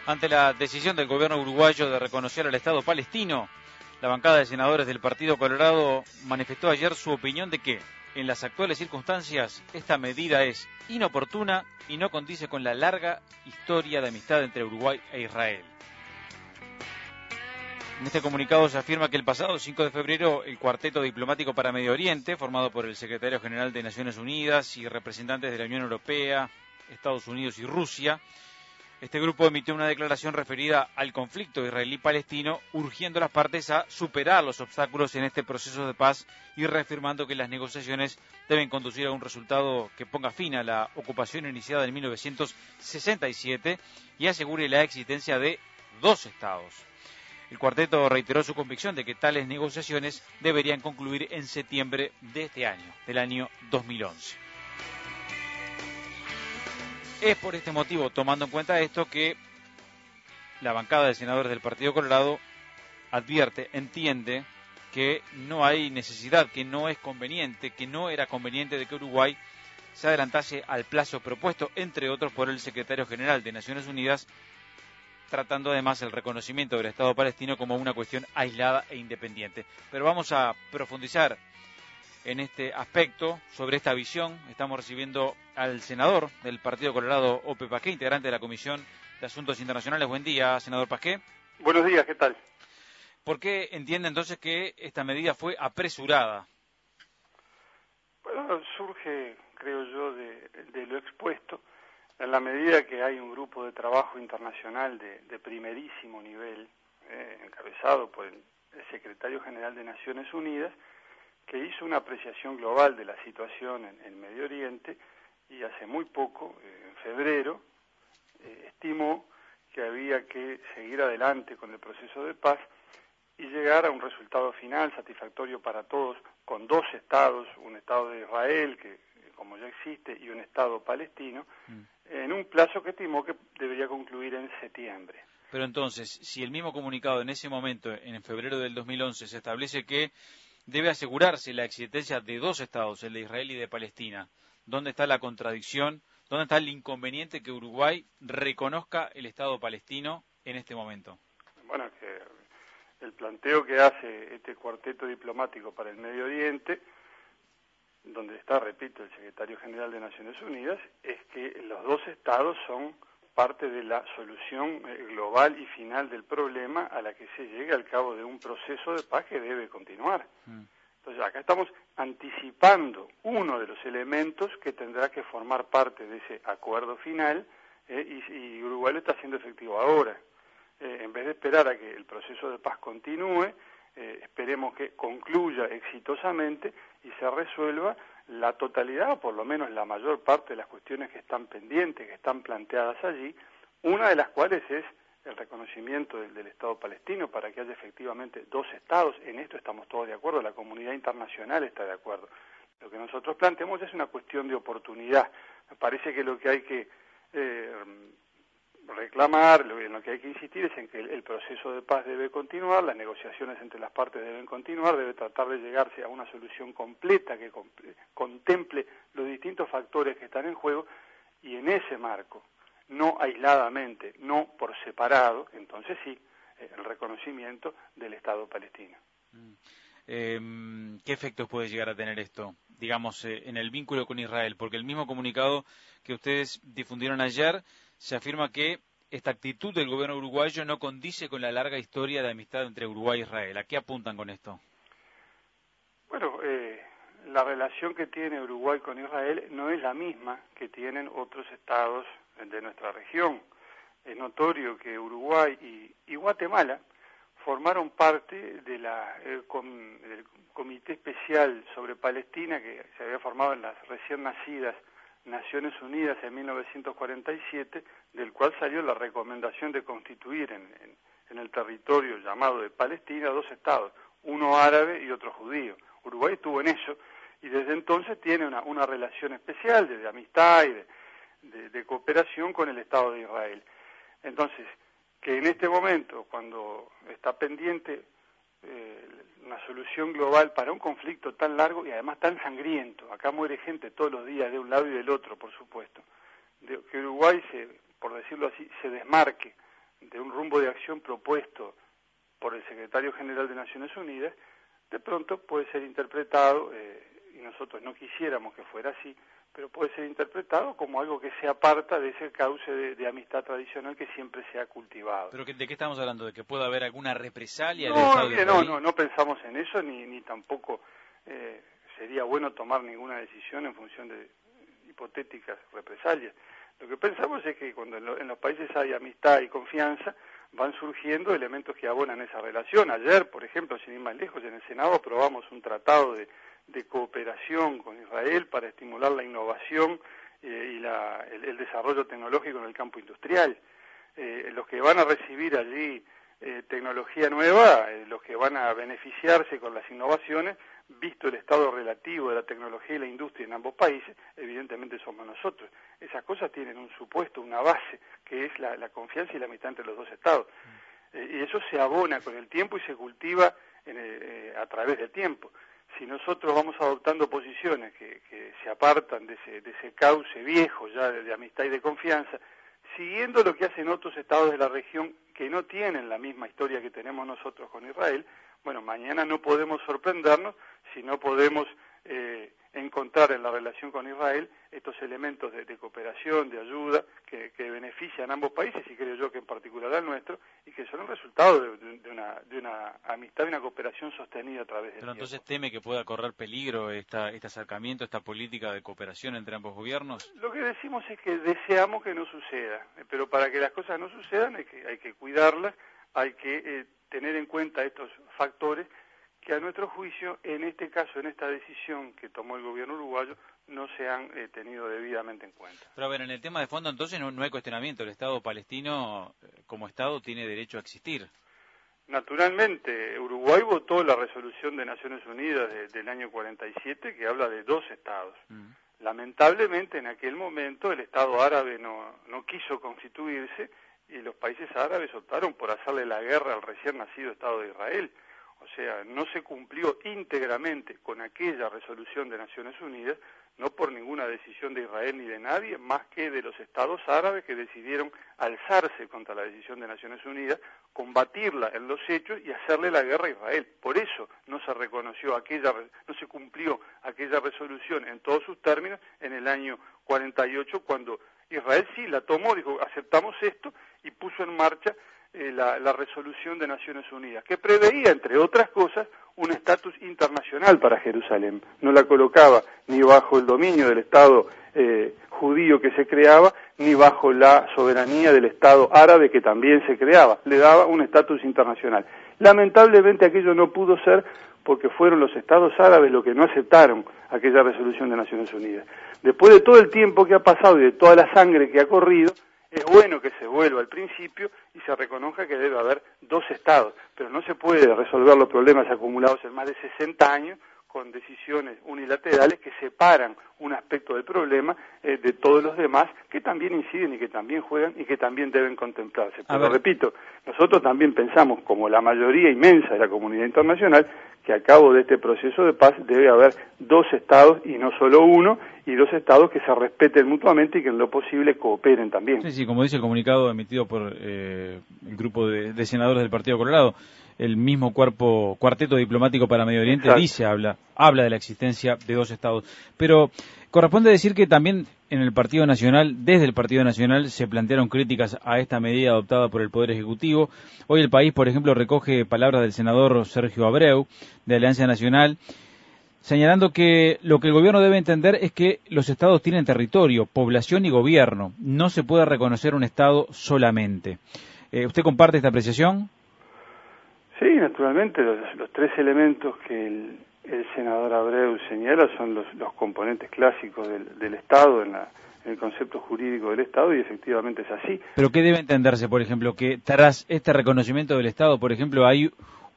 Ante la decisión del gobierno uruguayo de reconocer al Estado palestino, la bancada de senadores del Partido Colorado manifestó ayer su opinión de que, en las actuales circunstancias, esta medida es inoportuna y no condice con la larga historia de amistad entre Uruguay e Israel. En este comunicado se afirma que el pasado 5 de febrero el Cuarteto Diplomático para Medio Oriente, formado por el Secretario General de Naciones Unidas y representantes de la Unión Europea, Estados Unidos y Rusia, este grupo emitió una declaración referida al conflicto israelí-palestino, urgiendo a las partes a superar los obstáculos en este proceso de paz y reafirmando que las negociaciones deben conducir a un resultado que ponga fin a la ocupación iniciada en 1967 y asegure la existencia de dos estados. El cuarteto reiteró su convicción de que tales negociaciones deberían concluir en septiembre de este año, del año 2011. Es por este motivo, tomando en cuenta esto, que la bancada de senadores del Partido Colorado advierte, entiende que no hay necesidad, que no es conveniente, que no era conveniente de que Uruguay se adelantase al plazo propuesto, entre otros por el secretario general de Naciones Unidas, tratando además el reconocimiento del Estado palestino como una cuestión aislada e independiente. Pero vamos a profundizar en este aspecto, sobre esta visión. Estamos recibiendo al senador del Partido Colorado, Ope Pasqué, integrante de la Comisión de Asuntos Internacionales. Buen día, senador Pasqué. Buenos días, ¿qué tal? ¿Por qué entiende entonces que esta medida fue apresurada? Bueno, surge, creo yo, de lo expuesto, en la medida que hay un grupo de trabajo internacional de primerísimo nivel, encabezado por el secretario general de Naciones Unidas, que hizo una apreciación global de la situación en Medio Oriente y hace muy poco, en febrero, estimó que había que seguir adelante con el proceso de paz y llegar a un resultado final satisfactorio para todos, con dos estados, un estado de Israel, que como ya existe, y un estado palestino, en un plazo que estimó que debería concluir en septiembre. Pero entonces, si el mismo comunicado en ese momento, en febrero del 2011, se establece que debe asegurarse la existencia de dos estados, el de Israel y de Palestina, ¿dónde está la contradicción? ¿Dónde está el inconveniente que Uruguay reconozca el Estado palestino en este momento? Bueno, que el planteo que hace este cuarteto diplomático para el Medio Oriente, donde está, repito, el secretario general de Naciones Unidas, es que los dos estados son parte de la solución global y final del problema a la que se llegue al cabo de un proceso de paz que debe continuar. Entonces, acá estamos anticipando uno de los elementos que tendrá que formar parte de ese acuerdo final, y Uruguay lo está haciendo efectivo ahora. En vez de esperar a que el proceso de paz continúe, esperemos que concluya exitosamente y se resuelva la totalidad, o por lo menos la mayor parte de las cuestiones que están pendientes, que están planteadas allí, una de las cuales es el reconocimiento del Estado palestino para que haya efectivamente dos estados. En esto estamos todos de acuerdo, la comunidad internacional está de acuerdo. Lo que nosotros planteamos es una cuestión de oportunidad. Me parece que lo que hay que reclamar, en lo que hay que insistir es en que el proceso de paz debe continuar, las negociaciones entre las partes deben continuar, debe tratar de llegarse a una solución completa que contemple los distintos factores que están en juego, y en ese marco, no aisladamente, no por separado, entonces sí, el reconocimiento del Estado palestino. ¿Qué efectos puede llegar a tener esto, digamos, en el vínculo con Israel? Porque el mismo comunicado que ustedes difundieron ayer se afirma que esta actitud del gobierno uruguayo no condice con la larga historia de amistad entre Uruguay e Israel. ¿A qué apuntan con esto? Bueno, la relación que tiene Uruguay con Israel no es la misma que tienen otros estados de nuestra región. Es notorio que Uruguay y Guatemala formaron parte de del Comité Especial sobre Palestina que se había formado en las recién nacidas Naciones Unidas en 1947, del cual salió la recomendación de constituir en el territorio llamado de Palestina dos estados, uno árabe y otro judío. Uruguay estuvo en eso y desde entonces tiene una relación especial de amistad y de cooperación con el Estado de Israel. Entonces, que en este momento, cuando está pendiente una solución global para un conflicto tan largo y además tan sangriento, acá muere gente todos los días de un lado y del otro, por supuesto, que Uruguay, por decirlo así, se desmarque de un rumbo de acción propuesto por el secretario general de Naciones Unidas, de pronto puede ser interpretado, y nosotros no quisiéramos que fuera así, pero puede ser interpretado como algo que se aparta de ese cauce de amistad tradicional que siempre se ha cultivado. ¿Pero de qué estamos hablando? ¿De que pueda haber alguna represalia del No, Estado mire, israelí? no pensamos en eso, ni tampoco sería bueno tomar ninguna decisión en función de hipotéticas represalias. Lo que pensamos es que cuando en los países hay amistad y confianza, van surgiendo elementos que abonan esa relación. Ayer, por ejemplo, sin ir más lejos, en el Senado aprobamos un tratado de cooperación con Israel para estimular la innovación y el desarrollo tecnológico en el campo industrial. Los que van a recibir allí tecnología nueva, los que van a beneficiarse con las innovaciones, visto el estado relativo de la tecnología y la industria en ambos países, evidentemente somos nosotros. Esas cosas tienen un supuesto, una base, que es la confianza y la amistad entre los dos estados. Y eso se abona con el tiempo y se cultiva a través del tiempo. Si nosotros vamos adoptando posiciones que se apartan de ese cauce viejo ya de amistad y de confianza, siguiendo lo que hacen otros estados de la región que no tienen la misma historia que tenemos nosotros con Israel, bueno, mañana no podemos sorprendernos si no podemos encontrar en la relación con Israel estos elementos de cooperación, de ayuda, que benefician a ambos países, y creo yo que en particular al nuestro, y que son el resultado de una amistad y una cooperación sostenida a través del Pero tiempo. entonces teme que pueda correr peligro este acercamiento, esta política de cooperación entre ambos gobiernos. Lo que decimos es que deseamos que no suceda, pero para que las cosas no sucedan hay que cuidarlas, hay que tener en cuenta estos factores que a nuestro juicio, en este caso, en esta decisión que tomó el gobierno uruguayo, no se han tenido debidamente en cuenta. Pero a ver, en el tema de fondo entonces no hay cuestionamiento, el Estado palestino como Estado tiene derecho a existir. Naturalmente, Uruguay votó la resolución de Naciones Unidas del año 47 que habla de 2 estados. Lamentablemente, en aquel momento el Estado árabe no quiso constituirse y los países árabes optaron por hacerle la guerra al recién nacido Estado de Israel. O sea, no se cumplió íntegramente con aquella resolución de Naciones Unidas, no por ninguna decisión de Israel ni de nadie, más que de los estados árabes que decidieron alzarse contra la decisión de Naciones Unidas, combatirla en los hechos y hacerle la guerra a Israel. Por eso no se reconoció no se cumplió aquella resolución en todos sus términos en el año 48, cuando Israel sí la tomó, dijo, aceptamos esto, y puso en marcha la resolución de Naciones Unidas, que preveía, entre otras cosas, un estatus internacional para Jerusalén. No la colocaba ni bajo el dominio del Estado judío que se creaba, ni bajo la soberanía del Estado árabe que también se creaba. Le daba un estatus internacional. Lamentablemente aquello no pudo ser porque fueron los estados árabes los que no aceptaron aquella resolución de Naciones Unidas. Después de todo el tiempo que ha pasado y de toda la sangre que ha corrido, es bueno que se vuelva al principio y se reconozca que debe haber 2 estados, pero no se puede resolver los problemas acumulados en más de 60 años con decisiones unilaterales que separan un aspecto del problema de todos los demás, que también inciden y que también juegan y que también deben contemplarse. Pero repito, nosotros también pensamos, como la mayoría inmensa de la comunidad internacional, que a cabo de este proceso de paz debe haber 2 estados y no solo uno, y 2 estados que se respeten mutuamente y que en lo posible cooperen también. Sí, como dice el comunicado emitido por el grupo de senadores del Partido Colorado, el mismo cuarteto diplomático para Medio Oriente habla de la existencia de 2 estados. Pero corresponde decir que también en el Partido Nacional, desde el Partido Nacional, se plantearon críticas a esta medida adoptada por el Poder Ejecutivo. Hoy El País, por ejemplo, recoge palabras del senador Sergio Abreu, de Alianza Nacional, señalando que lo que el gobierno debe entender es que los estados tienen territorio, población y gobierno. No se puede reconocer un estado solamente. ¿Usted comparte esta apreciación? Sí, naturalmente, los 3 elementos que el senador Abreu señala son los componentes clásicos del Estado en el concepto jurídico del Estado, y efectivamente es así. ¿Pero qué debe entenderse, por ejemplo, que tras este reconocimiento del Estado, por ejemplo, hay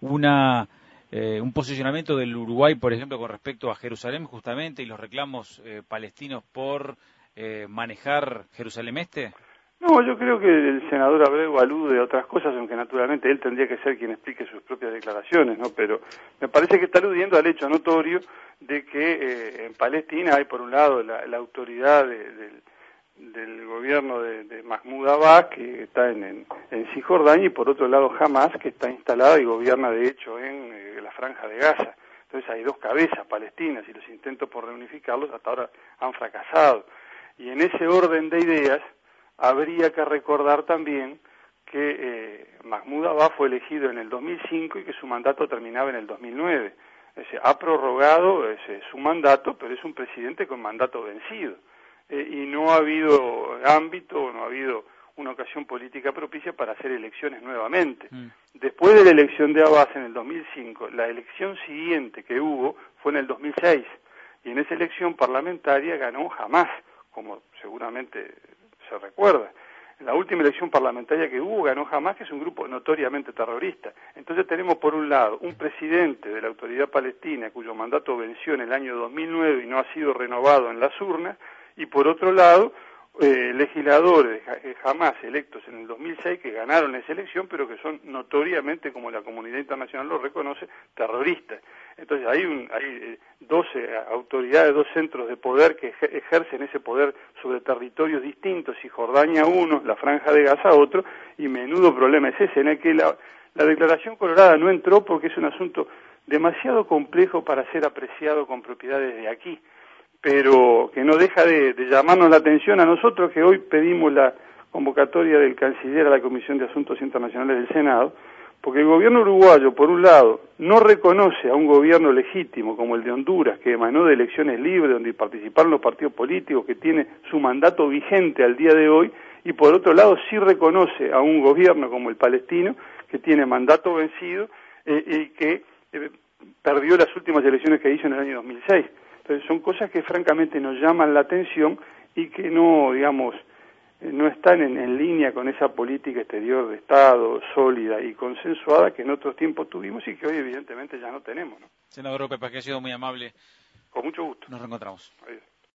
un posicionamiento del Uruguay, por ejemplo, con respecto a Jerusalén justamente y los reclamos palestinos por manejar Jerusalén Este? No, yo creo que el senador Abreu alude a otras cosas, aunque naturalmente él tendría que ser quien explique sus propias declaraciones, ¿no? Pero me parece que está aludiendo al hecho notorio de que en Palestina hay, por un lado, la autoridad del gobierno de Mahmoud Abbas, que está en Cisjordania, y por otro lado Hamas, que está instalada y gobierna de hecho en la Franja de Gaza. Entonces hay dos cabezas palestinas y los intentos por reunificarlos hasta ahora han fracasado. Y en ese orden de ideas habría que recordar también que Mahmoud Abbas fue elegido en el 2005 y que su mandato terminaba en el 2009. Ha prorrogado su mandato, pero es un presidente con mandato vencido. Y no ha habido ámbito, no ha habido una ocasión política propicia para hacer elecciones nuevamente. Después de la elección de Abbas en el 2005, la elección siguiente que hubo fue en el 2006, y en esa elección parlamentaria ganó Hamas, como seguramente se recuerda. En la última elección parlamentaria que hubo ganó Hamas, que es un grupo notoriamente terrorista. Entonces tenemos por un lado un presidente de la Autoridad Palestina cuyo mandato venció en el año 2009 y no ha sido renovado en las urnas, y por otro lado legisladores de Hamas electos en el 2006 que ganaron esa elección, pero que son notoriamente, como la comunidad internacional lo reconoce, terroristas. Entonces hay 12 autoridades, 2 centros de poder que ejercen ese poder sobre territorios distintos, Cisjordania uno, la Franja de Gaza otro, y menudo problema es ese, en el que la Declaración Colorada no entró porque es un asunto demasiado complejo para ser apreciado con propiedad desde aquí, pero que no deja de llamarnos la atención a nosotros, que hoy pedimos la convocatoria del canciller a la Comisión de Asuntos Internacionales del Senado, porque el gobierno uruguayo, por un lado, no reconoce a un gobierno legítimo como el de Honduras, que emanó de elecciones libres, donde participaron los partidos políticos, que tiene su mandato vigente al día de hoy, y por otro lado sí reconoce a un gobierno como el palestino, que tiene mandato vencido y que perdió las últimas elecciones que hizo en el año 2006. Entonces son cosas que francamente nos llaman la atención y que no, digamos, no están en línea con esa política exterior de Estado sólida y consensuada que en otros tiempos tuvimos y que hoy evidentemente ya no tenemos, ¿no? Senador Pepa, que ha sido muy amable. Con mucho gusto. Nos reencontramos. Adiós.